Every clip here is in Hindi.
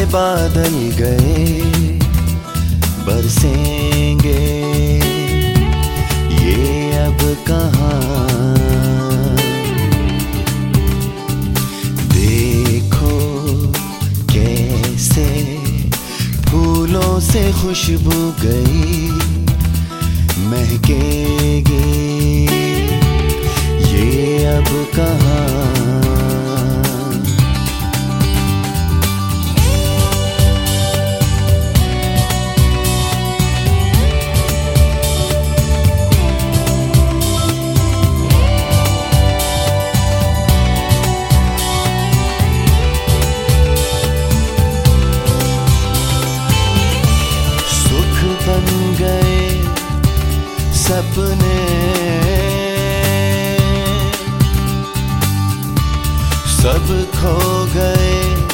बादल गए, बरसेंगे ये अब कहाँ। देखो कैसे फूलों से खुशबू गई, महकेगी ये अब कहाँ। सपने सब खो गए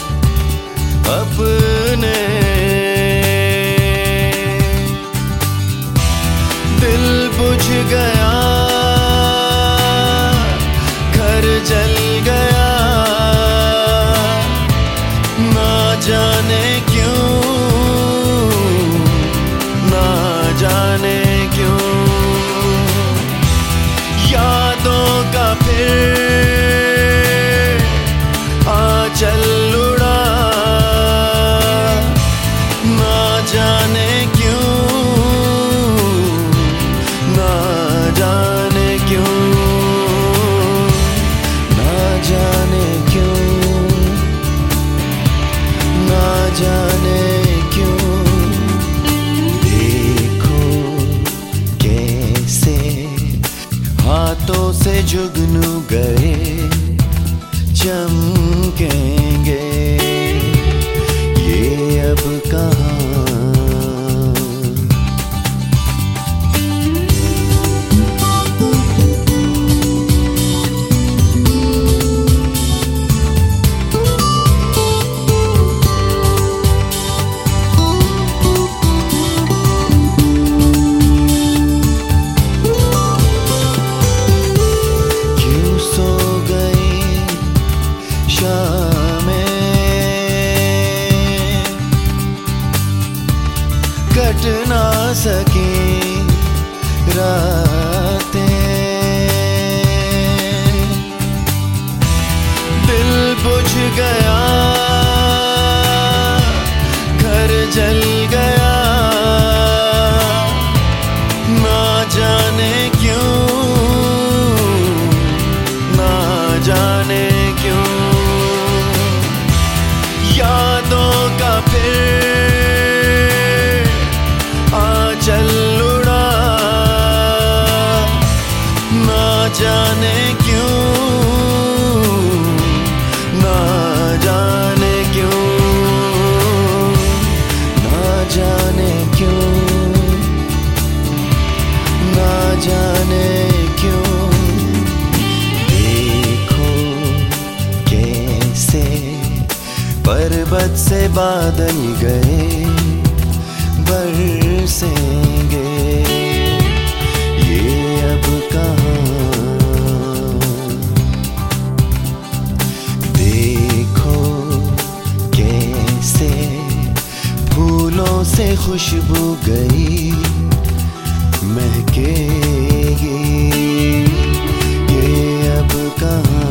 अपने, दिल बुझ गया, घर जल गया, ना जाने क्यों, ना जाने क्यों। यादों का फिर आंचल उड़ा, ना जाने क्यों, ना जाने क्यों, ना जाने क्यों, ना जाने क्यों। हाथों से जुगनू गए, चमकेंगे ये अब कहाँ। कट ना सके रातें, दिल बुझ गया, घर जल गया, ना जाने क्यों, ना जाने क्यों। यादों का फिर आंचल उड़ा, ना जाने क्यों, ना जाने क्यों, ना जाने क्यों, ना जाने क्यों। देखो कैसे पर्वत से बादल गए, बरसेंगे ये अब कहाँ। देखो कैसे फूलों से खुशबू गई, महकेगी ये अब कहाँ।